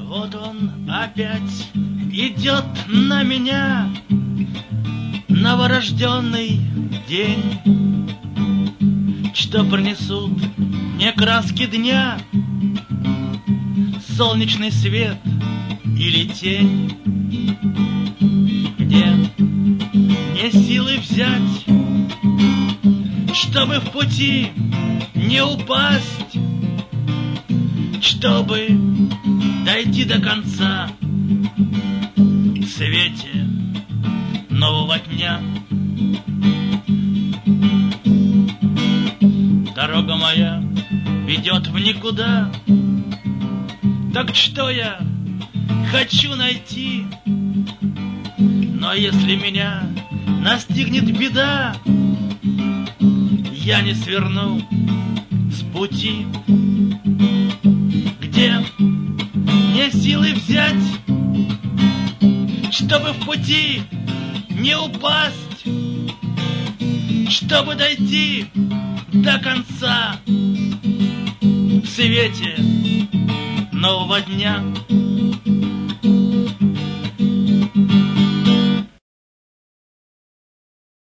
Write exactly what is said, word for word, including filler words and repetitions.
Вот он опять идет на меня, новорожденный день, что принесут мне краски дня, солнечный свет или тень. Где мне силы взять, чтобы в пути не упасть, чтобы дойти до конца в свете нового дня. Дорога моя ведет в никуда, так что я хочу найти? Но если меня настигнет беда, я не сверну с пути. Где мне силы взять, чтобы в пути не упасть, чтобы дойти до конца в свете нового дня?